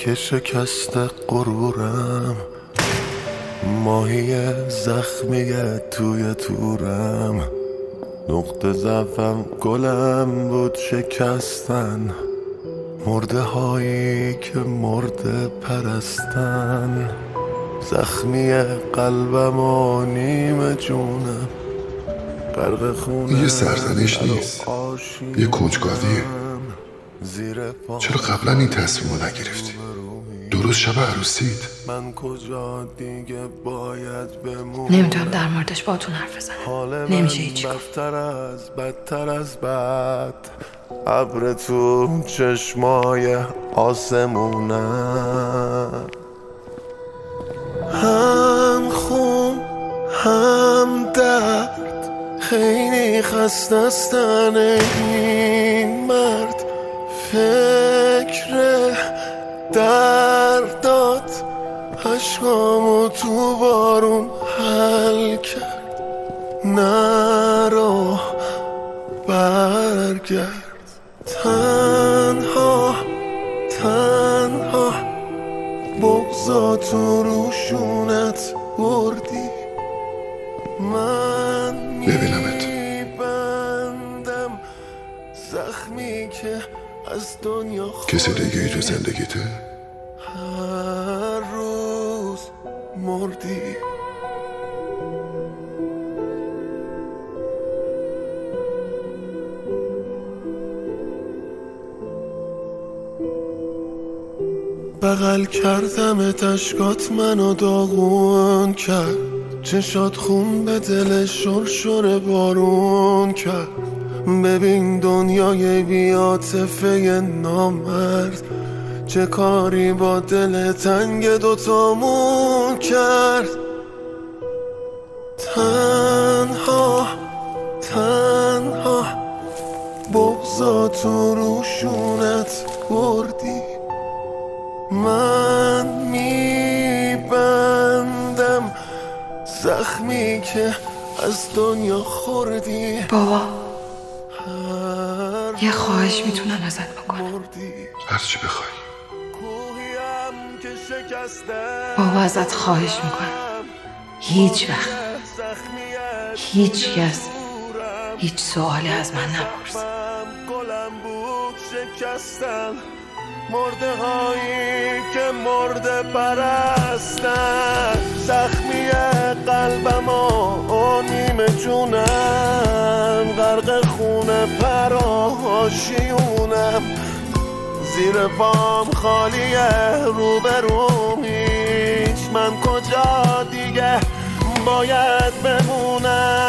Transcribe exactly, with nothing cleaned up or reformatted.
که شکست غرورم، ماهی زخمی توی تورم، نقطه ضعفم گلم بود شکستن، مرده هایی که مرده پرستن، زخمی قلبم و نیم جونم غرق خونه. یه سرزنش نیست، یه کنجکاویه. چرا قبلا این تصمیم رو نگرفتی؟ درست شب عروسیت. نمیتونم در موردش با تون حرف بزنم، نمیشه هیچی گفت. بدتر از بدتر از بد، ابر تو چشمای آسمونم، هم خون هم درد، خیلی خسته استن این مرد، فکر دردات عشقامو تو بارون حل کرد، نرو برگرد. تنها تنها بغضا تو روشونت بردی، من ببینمت میبندم زخمی که از دنیا کسی دیگه ای تو زندگیته؟ هر روز مردی. بغل کردم تشکات منو داغون کرد، چشات خون به دل شرشر بارون کرد. ببین دنیای بی‌عاطفه نامرد چه کاری با دل تنگ دوتامون کرد. تنها تنها بغضا تو روشونت بردی، من میبندم زخمی که از دنیا خوردی. بابا یه خواهش میتونم ازت بکنم؟ هر چی بخوای. بابا ازت خواهش میکنم هیچ وقت هیچ کس هیچ سوالی از من نپرس. مرده هایی که مرده پرستن، زخمی قلبم و نیم جونم غرق خونه پراشیونم، زیر پام خالیه روبروم هیچ، من کجا دیگه باید بمونم؟